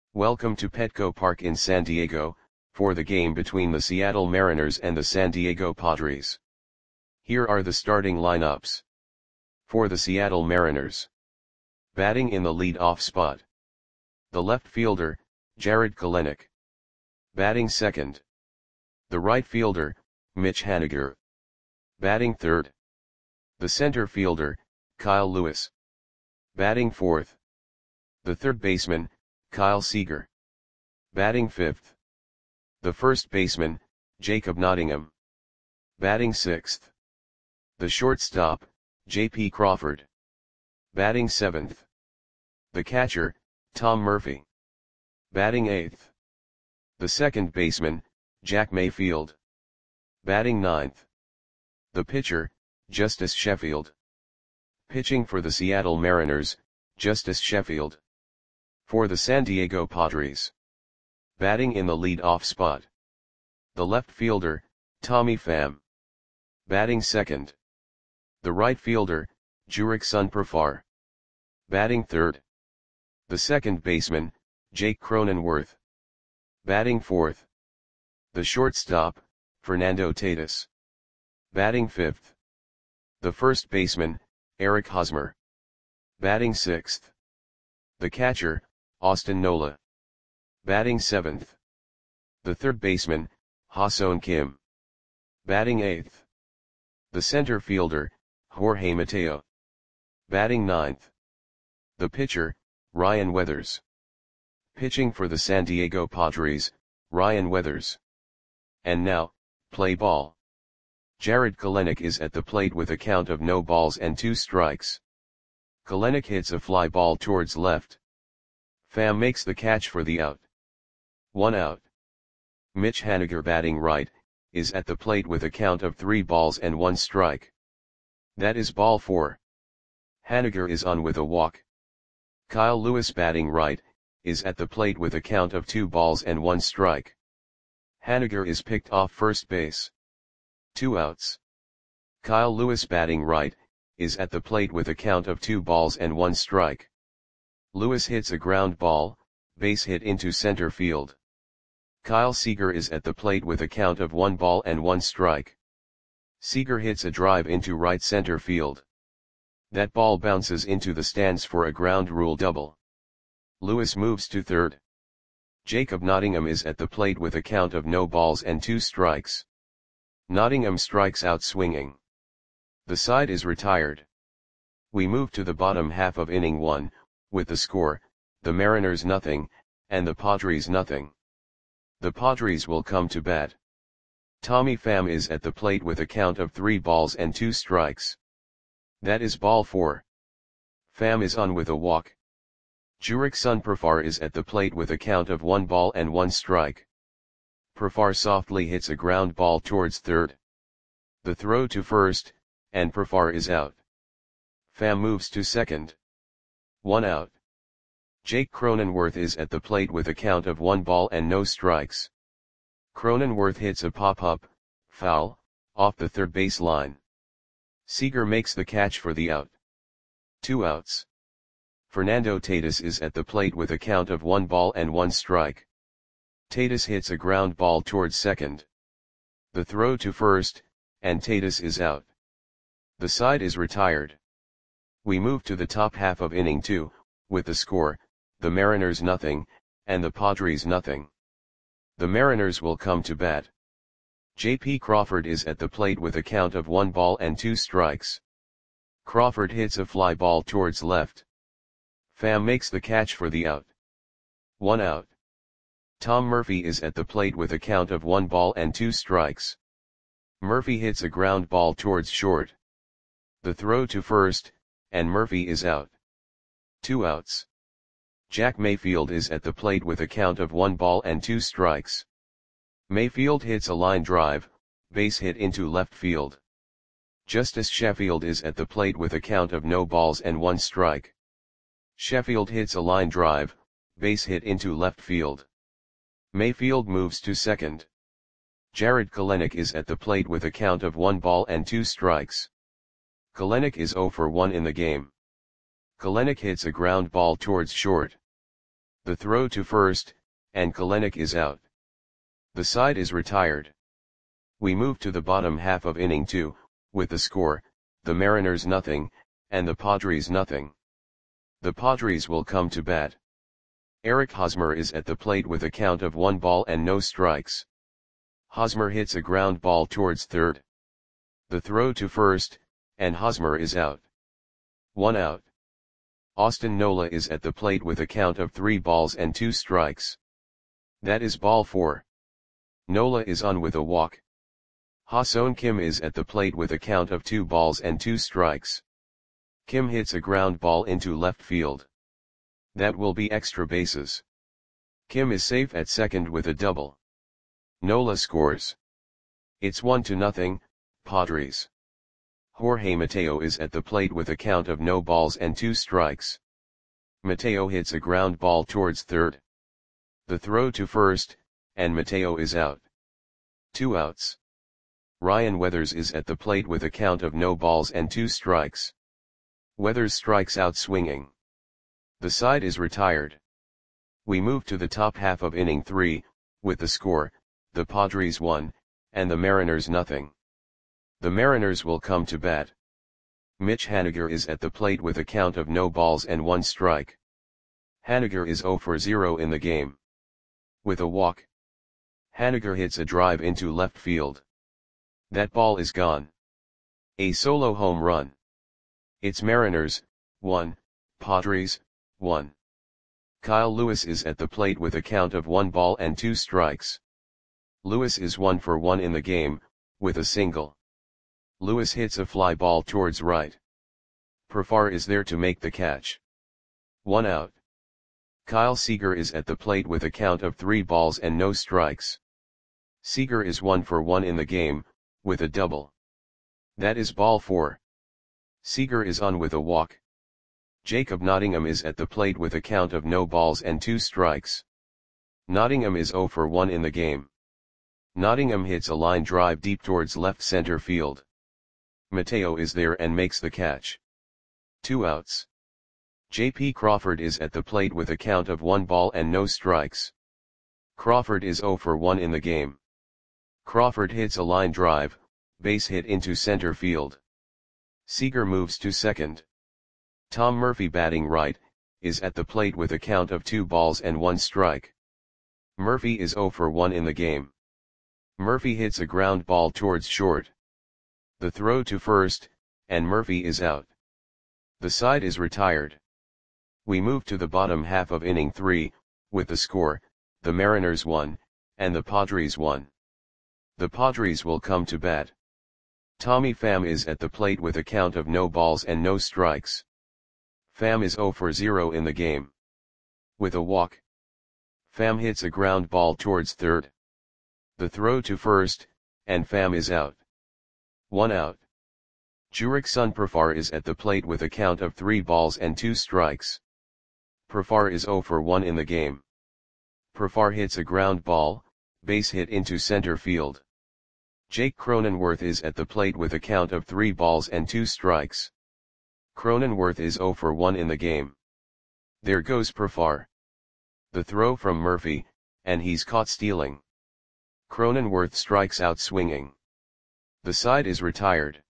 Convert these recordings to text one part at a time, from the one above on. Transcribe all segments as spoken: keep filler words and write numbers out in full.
Welcome to Petco Park in San Diego, for the game between the Seattle Mariners and the San Diego Padres. Here are the starting lineups. For the Seattle Mariners. Batting in the lead-off spot. The left fielder, Jarred Kelenic. Batting second. The right fielder, Mitch Haniger. Batting third. The center fielder, Kyle Lewis. Batting fourth. The third baseman, Kyle Seager. Batting fifth. The first baseman, Jacob Nottingham. Batting sixth. The shortstop, J P Crawford. Batting seventh. The catcher, Tom Murphy. Batting eighth. The second baseman, Jack Mayfield. Batting ninth. The pitcher, Justus Sheffield. Pitching for the Seattle Mariners, Justus Sheffield. For the San Diego Padres. Batting in the lead-off spot. The left fielder, Tommy Pham. Batting second. The right fielder, Jurickson Profar. Batting third. The second baseman, Jake Cronenworth. Batting fourth. The shortstop, Fernando Tatis. Batting fifth. The first baseman, Eric Hosmer. Batting sixth. The catcher, Austin Nola. Batting seventh. The third baseman, Ha-Seong Kim. Batting eighth. The center fielder, Jorge Mateo. Batting ninth. The pitcher, Ryan Weathers. Pitching for the San Diego Padres, Ryan Weathers. And now, play ball. Jarred Kelenic is at the plate with a count of no balls and two strikes. Kelenic hits a fly ball towards left. Pham makes the catch for the out. One out. Mitch Haniger, batting right, is at the plate with a count of three balls and one strike. That is ball four. Haniger is on with a walk. Kyle Lewis, batting right, is at the plate with a count of two balls and one strike. Haniger is picked off first base. Two outs. Kyle Lewis, batting right, is at the plate with a count of two balls and one strike. Lewis hits a ground ball, base hit into center field. Kyle Seager is at the plate with a count of one ball and one strike. Seager hits a drive into right center field. That ball bounces into the stands for a ground rule double. Lewis moves to third. Jacob Nottingham is at the plate with a count of no balls and two strikes. Nottingham strikes out swinging. The side is retired. We move to the bottom half of inning one, with the score, the Mariners nothing, and the Padres nothing. The Padres will come to bat. Tommy Pham is at the plate with a count of three balls and two strikes. That is ball four. Pham is on with a walk. Jurickson Profar is at the plate with a count of one ball and one strike. Profar softly hits a ground ball towards third. The throw to first, and Profar is out. Pham moves to second. One out. Jake Cronenworth is at the plate with a count of one ball and no strikes. Cronenworth hits a pop-up, foul, off the third base line. Seager makes the catch for the out. Two outs. Fernando Tatis is at the plate with a count of one ball and one strike. Tatis hits a ground ball towards second. The throw to first, and Tatis is out. The side is retired. We move to the top half of inning two, with the score, the Mariners nothing, and the Padres nothing. The Mariners will come to bat. J P Crawford is at the plate with a count of one ball and two strikes. Crawford hits a fly ball towards left. Pham makes the catch for the out. One out. Tom Murphy is at the plate with a count of one ball and two strikes. Murphy hits a ground ball towards short. The throw to first, and Murphy is out. Two outs. Jack Mayfield is at the plate with a count of one ball and two strikes. Mayfield hits a line drive, base hit into left field. Justus Sheffield is at the plate with a count of no balls and one strike. Sheffield hits a line drive, base hit into left field. Mayfield moves to second. Jarred Kelenic is at the plate with a count of one ball and two strikes. Kelenic is zero for one in the game. Kelenic hits a ground ball towards short. The throw to first, and Kelenic is out. The side is retired. We move to the bottom half of inning two, with the score, the Mariners nothing, and the Padres nothing. The Padres will come to bat. Eric Hosmer is at the plate with a count of one ball and no strikes. Hosmer hits a ground ball towards third. The throw to first, and Hosmer is out. One out. Austin Nola is at the plate with a count of three balls and two strikes. That is ball four. Nola is on with a walk. Ha-Seong Kim is at the plate with a count of two balls and two strikes. Kim hits a ground ball into left field. That will be extra bases. Kim is safe at second with a double. Nola scores. It's one to nothing, Padres. Jorge Mateo is at the plate with a count of no balls and two strikes. Mateo hits a ground ball towards third. The throw to first, and Mateo is out. Two outs. Ryan Weathers is at the plate with a count of no balls and two strikes. Weathers strikes out swinging. The side is retired. We move to the top half of inning three, with the score, the Padres one, and the Mariners nothing. The Mariners will come to bat. Mitch Haniger is at the plate with a count of no balls and one strike. Haniger is zero for zero in the game. With a walk. Haniger hits a drive into left field. That ball is gone. A solo home run. It's Mariners, one, Padres, one. Kyle Lewis is at the plate with a count of one ball and two strikes. Lewis is one for one in the game, with a single. Lewis hits a fly ball towards right. Profar is there to make the catch. One out. Kyle Seager is at the plate with a count of three balls and no strikes. Seager is one for one in the game, with a double. That is ball four. Seager is on with a walk. Jacob Nottingham is at the plate with a count of no balls and two strikes. Nottingham is zero for one in the game. Nottingham hits a line drive deep towards left center field. Mateo is there and makes the catch. Two outs. J P Crawford is at the plate with a count of one ball and no strikes. Crawford is zero for one in the game. Crawford hits a line drive, base hit into center field. Seager moves to second. Tom Murphy, batting right, is at the plate with a count of two balls and one strike. Murphy is zero for one in the game. Murphy hits a ground ball towards short. The throw to first, and Murphy is out. The side is retired. We move to the bottom half of inning three, with the score, the Mariners one, and the Padres one. The Padres will come to bat. Tommy Pham is at the plate with a count of no balls and no strikes. Pham is zero for zero in the game. With a walk. Pham hits a ground ball towards third. The throw to first, and Pham is out. One out. Jurickson Profar is at the plate with a count of three balls and two strikes. Profar is zero for one in the game. Profar hits a ground ball, base hit into center field. Jake Cronenworth is at the plate with a count of three balls and two strikes. Cronenworth is zero for one in the game. There goes Profar. The throw from Murphy, and he's caught stealing. Cronenworth strikes out swinging. The side is retired.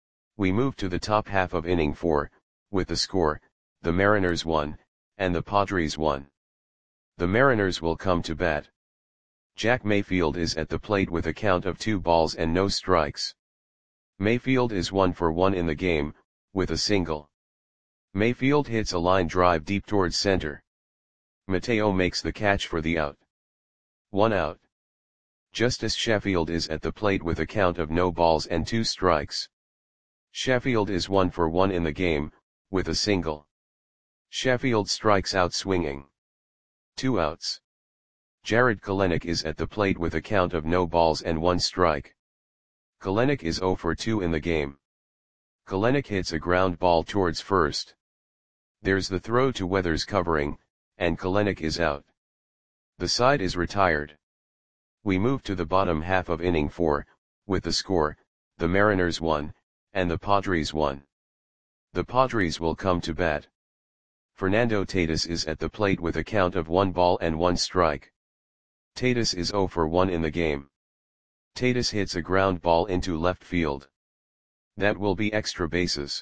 We move to the top half of inning four, with the score, the Mariners one, and the Padres one. The Mariners will come to bat. Jack Mayfield is at the plate with a count of two balls and no strikes. Mayfield is one for one in the game, with a single. Mayfield hits a line drive deep towards center. Mateo makes the catch for the out. One out. Justice Sheffield is at the plate with a count of no balls and two strikes. Sheffield is one for one in the game, with a single. Sheffield strikes out swinging. Two outs. Jared Kelenic is at the plate with a count of no balls and one strike. Kelenic is zero for two in the game. Kelenic hits a ground ball towards first. There's the throw to Weathers covering, and Kelenic is out. The side is retired. We move to the bottom half of inning four, with the score, the Mariners one, and the Padres one. The Padres will come to bat. Fernando Tatis is at the plate with a count of one ball and one strike. Tatis is zero for one in the game. Tatis hits a ground ball into left field. That will be extra bases.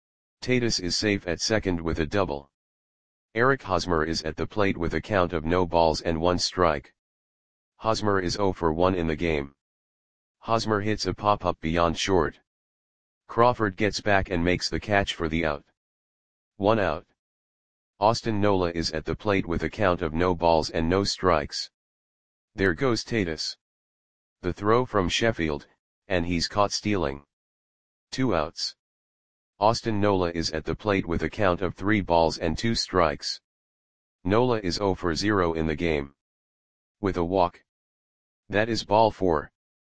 Tatis is safe at second with a double. Eric Hosmer is at the plate with a count of no balls and one strike. Hosmer is zero for one in the game. Hosmer hits a pop-up beyond short. Crawford gets back and makes the catch for the out. One out. Austin Nola is at the plate with a count of no balls and no strikes. There goes Tatis. The throw from Sheffield, and he's caught stealing. Two outs. Austin Nola is at the plate with a count of three balls and two strikes. Nola is zero for zero in the game. With a walk. That is ball four.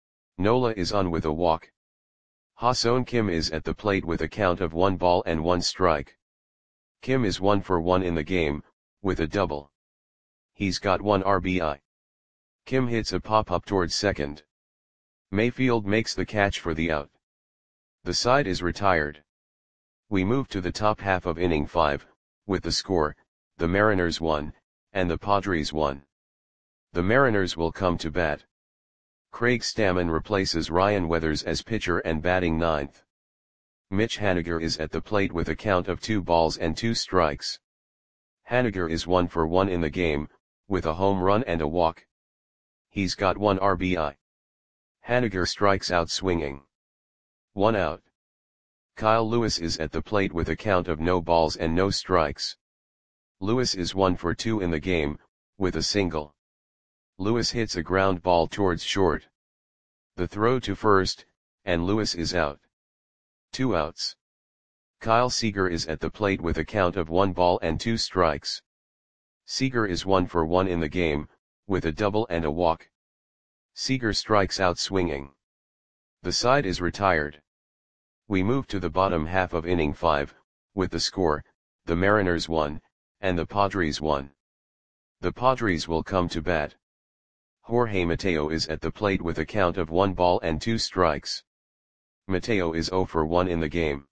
Nola is on with a walk. Ha-Seong Kim is at the plate with a count of one ball and one strike. Kim is one for one in the game, with a double. He's got one R B I. Kim hits a pop-up towards second. Mayfield makes the catch for the out. The side is retired. We move to the top half of inning five, with the score, the Mariners won, and the Padres won. The Mariners will come to bat. Craig Stammen replaces Ryan Weathers as pitcher and batting ninth. Mitch Haniger is at the plate with a count of two balls and two strikes. Haniger is one for one in the game, with a home run and a walk. He's got one R B I. Haniger strikes out swinging. One out. Kyle Lewis is at the plate with a count of no balls and no strikes. Lewis is one for two in the game, with a single. Lewis hits a ground ball towards short. The throw to first, and Lewis is out. Two outs. Kyle Seager is at the plate with a count of one ball and two strikes. Seager is one for one in the game, with a double and a walk. Seager strikes out swinging. The side is retired. We move to the bottom half of inning five, with the score, the Mariners won, and the Padres won. The Padres will come to bat. Jorge Mateo is at the plate with a count of one ball and two strikes. Mateo is zero for one in the game.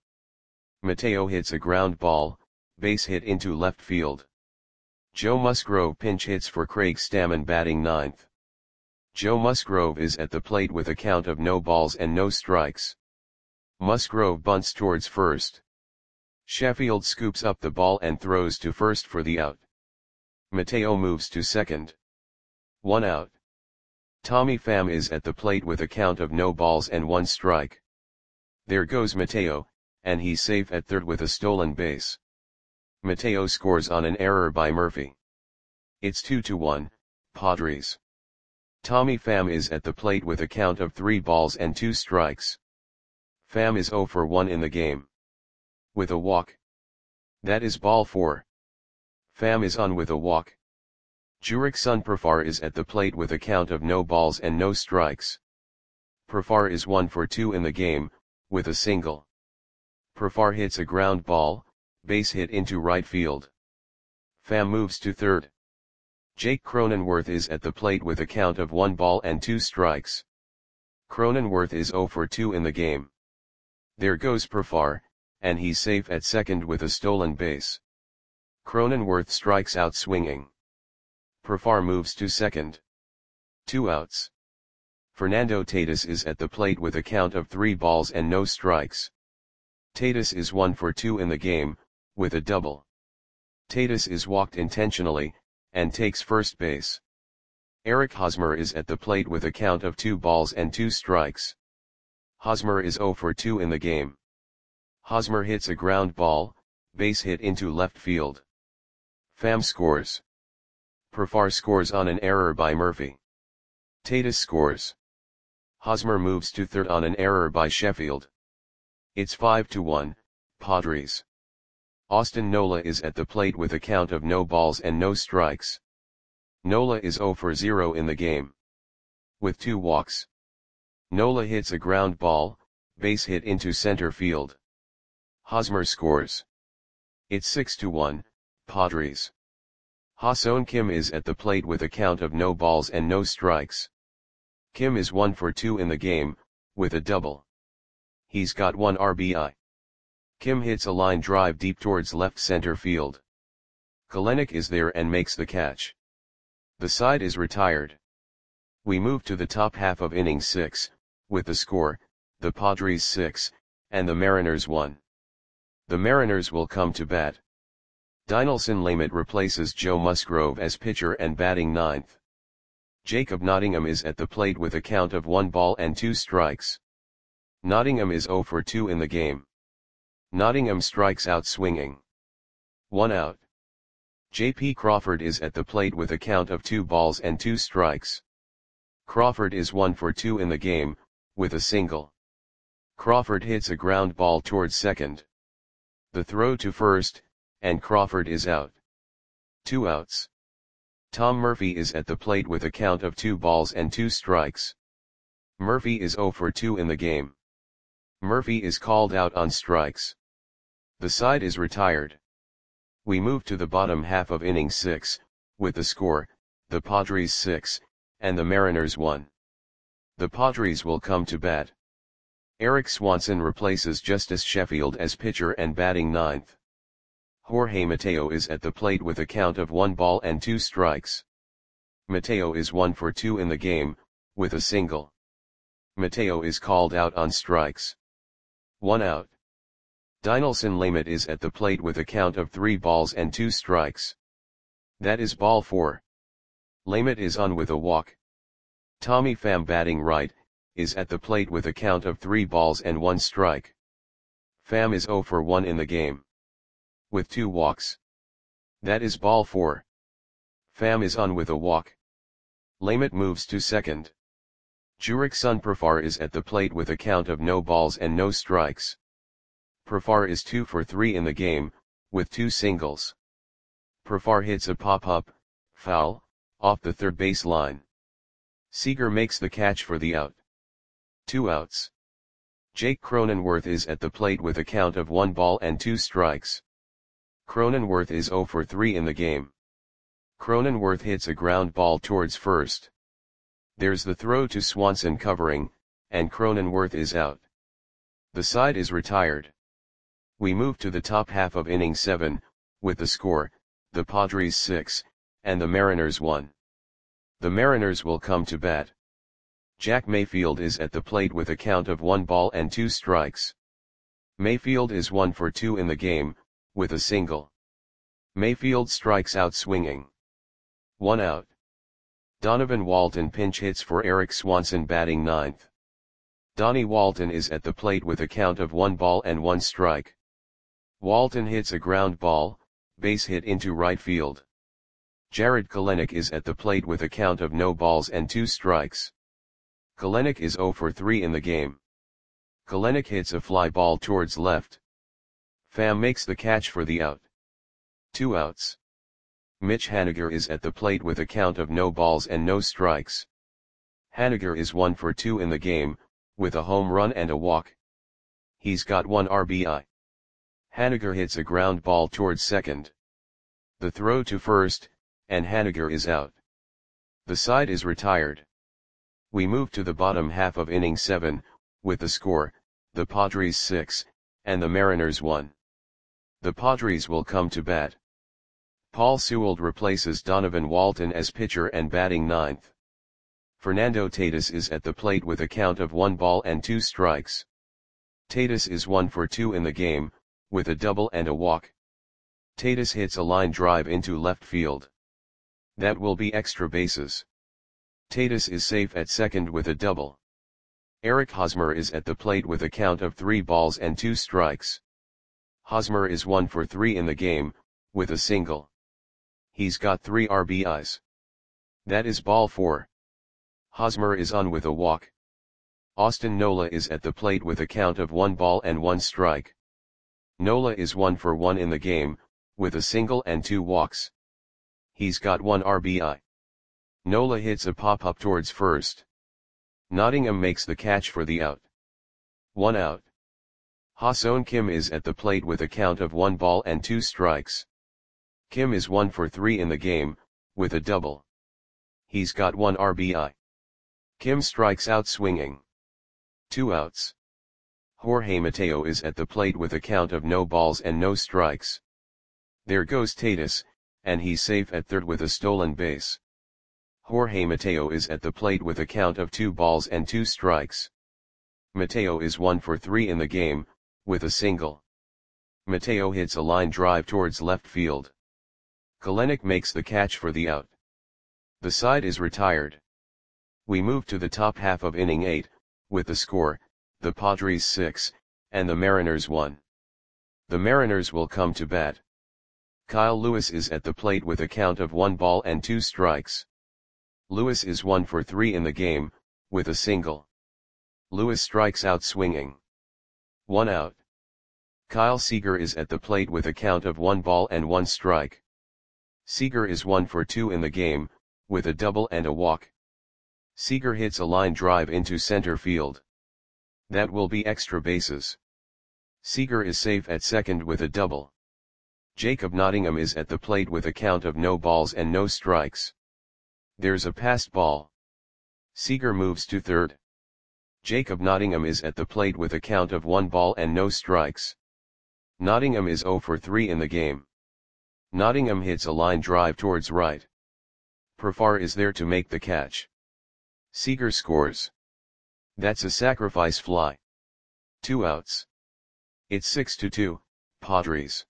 Mateo hits a ground ball, base hit into left field. Joe Musgrove pinch hits for Craig Stammen batting ninth. Joe Musgrove is at the plate with a count of no balls and no strikes. Musgrove bunts towards first. Sheffield scoops up the ball and throws to first for the out. Mateo moves to second. One out. Tommy Pham is at the plate with a count of no balls and one strike. There goes Mateo, and he's safe at third with a stolen base. Mateo scores on an error by Murphy. It's two to one, Padres. Tommy Pham is at the plate with a count of three balls and two strikes. Pham is zero for one in the game. With a walk. That is ball four. Pham is on with a walk. Jurickson Profar is at the plate with a count of no balls and no strikes. Profar is one for two in the game, with a single. Profar hits a ground ball, base hit into right field. Pham moves to third. Jake Cronenworth is at the plate with a count of one ball and two strikes. Cronenworth is zero for two in the game. There goes Profar, and he's safe at second with a stolen base. Cronenworth strikes out swinging. Profar moves to second. Two outs. Fernando Tatis is at the plate with a count of three balls and no strikes. Tatis is one for two in the game, with a double. Tatis is walked intentionally, and takes first base. Eric Hosmer is at the plate with a count of two balls and two strikes. Hosmer is zero for two in the game. Hosmer hits a ground ball, base hit into left field. Pham scores. Profar scores on an error by Murphy. Tatis scores. Hosmer moves to third on an error by Sheffield. It's five to one, Padres. Austin Nola is at the plate with a count of no balls and no strikes. Nola is zero for zero in the game. With two walks. Nola hits a ground ball, base hit into center field. Hosmer scores. It's six to one, Padres. Ha-Seong Kim is at the plate with a count of no balls and no strikes. Kim is one for two in the game, with a double. He's got one R B I. Kim hits a line drive deep towards left center field. Kelenic is there and makes the catch. The side is retired. We move to the top half of inning six, with the score, the Padres six, and the Mariners one. The Mariners will come to bat. Dinelson Lamet replaces Joe Musgrove as pitcher and batting ninth. Jacob Nottingham is at the plate with a count of one ball and two strikes. Nottingham is oh for two in the game. Nottingham strikes out swinging. One out. J P Crawford is at the plate with a count of two balls and two strikes. Crawford is one for two in the game, with a single. Crawford hits a ground ball towards second. The throw to first, and Crawford is out. Two outs. Tom Murphy is at the plate with a count of two balls and two strikes. Murphy is oh for two in the game. Murphy is called out on strikes. The side is retired. We move to the bottom half of inning six, with the score, the Padres six, and the Mariners one. The Padres will come to bat. Eric Swanson replaces Justice Sheffield as pitcher and batting ninth. Jorge Mateo is at the plate with a count of one ball and two strikes. Mateo is one for two in the game, with a single. Mateo is called out on strikes. One out. Dinelson Lamet is at the plate with a count of three balls and two strikes. That is ball four. Lamet is on with a walk. Tommy Pham, batting right, is at the plate with a count of three balls and one strike. Pham is oh for one in the game, with two walks. That is ball four. Pham is on with a walk. Lamet moves to second. Jurickson Profar is at the plate with a count of no balls and no strikes. Profar is two for three in the game, with two singles. Profar hits a pop-up, foul, off the third base line. Seager makes the catch for the out. Two outs. Jake Cronenworth is at the plate with a count of one ball and two strikes. Cronenworth is oh for three in the game. Cronenworth hits a ground ball towards first. There's the throw to Swanson covering, and Cronenworth is out. The side is retired. We move to the top half of inning seven, with the score, the Padres six, and the Mariners one. The Mariners will come to bat. Jack Mayfield is at the plate with a count of one ball and two strikes. Mayfield is one for two in the game, with a single. Mayfield strikes out swinging. One out. Donovan Walton pinch hits for Eric Swanson, batting ninth. Donnie Walton is at the plate with a count of one ball and one strike. Walton hits a ground ball, base hit into right field. Jared Kelenic is at the plate with a count of no balls and two strikes. Kelenic is oh for three in the game. Kelenic hits a fly ball towards left. Pham makes the catch for the out. Two outs. Mitch Haniger is at the plate with a count of no balls and no strikes. Haniger is one for two in the game, with a home run and a walk. He's got one R B I. Haniger hits a ground ball towards second. The throw to first, and Haniger is out. The side is retired. We move to the bottom half of inning seven, with the score, the Padres six, and the Mariners one. The Padres will come to bat. Paul Sewald replaces Donovan Walton as pitcher and batting ninth. Fernando Tatis is at the plate with a count of one ball and two strikes. Tatis is one for two in the game, with a double and a walk. Tatis hits a line drive into left field. That will be extra bases. Tatis is safe at second with a double. Eric Hosmer is at the plate with a count of three balls and two strikes. Hosmer is one for three in the game, with a single. He's got three R B Is. That is ball four. Hosmer is on with a walk. Austin Nola is at the plate with a count of one ball and one strike. Nola is one for one in the game, with a single and two walks. He's got one R B I. Nola hits a pop-up towards first. Nottingham makes the catch for the out. One out. Ha-Seong Kim is at the plate with a count of one ball and two strikes. Kim is one for three in the game, with a double. He's got one R B I. Kim strikes out swinging. Two outs. Jorge Mateo is at the plate with a count of no balls and no strikes. There goes Tatis, and he's safe at third with a stolen base. Jorge Mateo is at the plate with a count of two balls and two strikes. Mateo is one for three in the game, with a single. Mateo hits a line drive towards left field. Kelenic makes the catch for the out. The side is retired. We move to the top half of inning eight, with the score, the Padres six, and the Mariners one. The Mariners will come to bat. Kyle Lewis is at the plate with a count of one ball and two strikes. Lewis is one for three in the game, with a single. Lewis strikes out swinging. One out. Kyle Seager is at the plate with a count of one ball and one strike. Seager is one for two in the game, with a double and a walk. Seager hits a line drive into center field. That will be extra bases. Seager is safe at second with a double. Jacob Nottingham is at the plate with a count of no balls and no strikes. There's a passed ball. Seager moves to third. Jacob Nottingham is at the plate with a count of one ball and no strikes. Nottingham is zero for three in the game. Nottingham hits a line drive towards right. Profar is there to make the catch. Seager scores. That's a sacrifice fly. Two outs. It's six to two, Padres.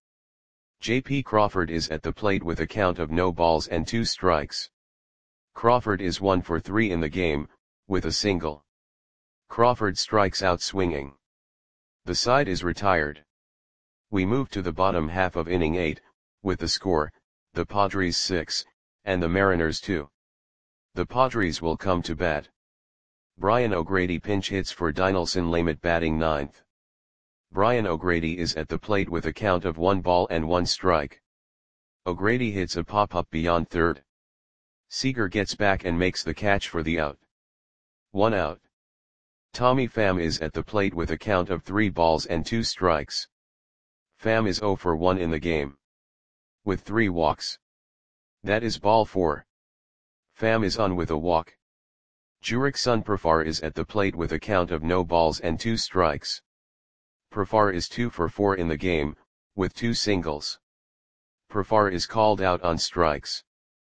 J P Crawford is at the plate with a count of no balls and two strikes. Crawford is one for three in the game, with a single. Crawford strikes out swinging. The side is retired. We move to the bottom half of inning eight, with the score, the Padres six, and the Mariners two. The Padres will come to bat. Brian O'Grady pinch hits for Dinelson Lamet batting ninth. Brian O'Grady is at the plate with a count of one ball and one strike. O'Grady hits a pop-up beyond third. Seager gets back and makes the catch for the out. One out. Tommy Pham is at the plate with a count of three balls and two strikes. Pham is zero for one in the game, with three walks. That is ball four. Pham is on with a walk. Jurickson Profar is at the plate with a count of no balls and two strikes. Profar is two for four in the game, with two singles. Profar is called out on strikes.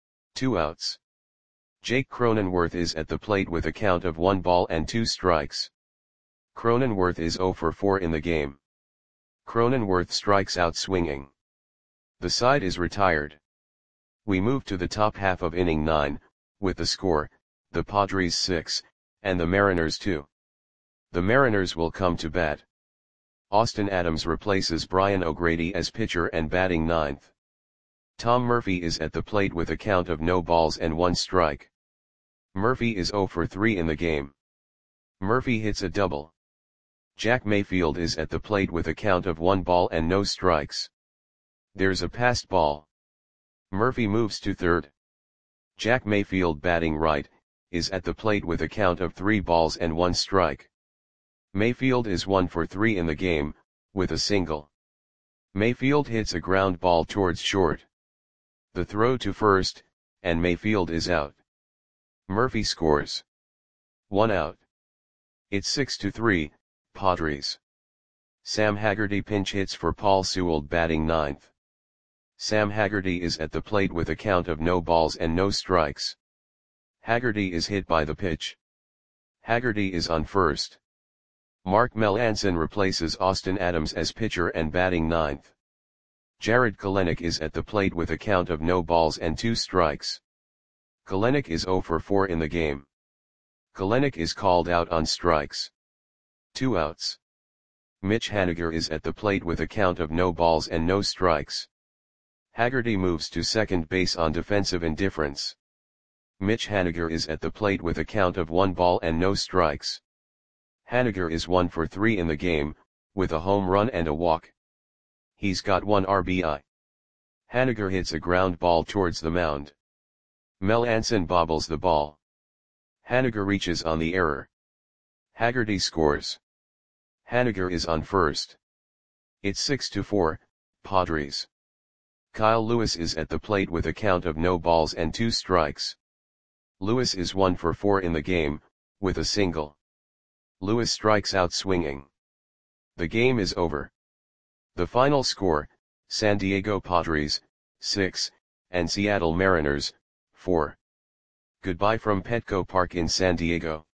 Two outs. Jake Cronenworth is at the plate with a count of one ball and two strikes. Cronenworth is zero for four in the game. Cronenworth strikes out swinging. The side is retired. We move to the top half of inning nine, with the score, the Padres six, and the Mariners two. The Mariners will come to bat. Austin Adams replaces Brian O'Grady as pitcher and batting ninth. Tom Murphy is at the plate with a count of no balls and one strike. Murphy is zero for three in the game. Murphy hits a double. Jack Mayfield is at the plate with a count of one ball and no strikes. There's a passed ball. Murphy moves to third. Jack Mayfield batting right, is at the plate with a count of three balls and one strike. Mayfield is one for three in the game, with a single. Mayfield hits a ground ball towards short. The throw to first, and Mayfield is out. Murphy scores. One out. It's six to three, Padres. Sam Haggerty pinch hits for Paul Sewell batting ninth. Sam Haggerty is at the plate with a count of no balls and no strikes. Haggerty is hit by the pitch. Haggerty is on first. Mark Melancon replaces Austin Adams as pitcher and batting ninth. Jared Kelenic is at the plate with a count of no balls and two strikes. Kelenic is zero for four in the game. Kelenic is called out on strikes. Two outs. Mitch Haniger is at the plate with a count of no balls and no strikes. Haggerty moves to second base on defensive indifference. Mitch Haniger is at the plate with a count of one ball and no strikes. Haniger is one for three in the game, with a home run and a walk. He's got one R B I. Haniger hits a ground ball towards the mound. Melancon bobbles the ball. Haniger reaches on the error. Haggerty scores. Haniger is on first. It's six to four, Padres. Kyle Lewis is at the plate with a count of no balls and two strikes. Lewis is one for four in the game, with a single. Lewis strikes out swinging. The game is over. The final score, San Diego Padres, six, and Seattle Mariners, four. Goodbye from Petco Park in San Diego.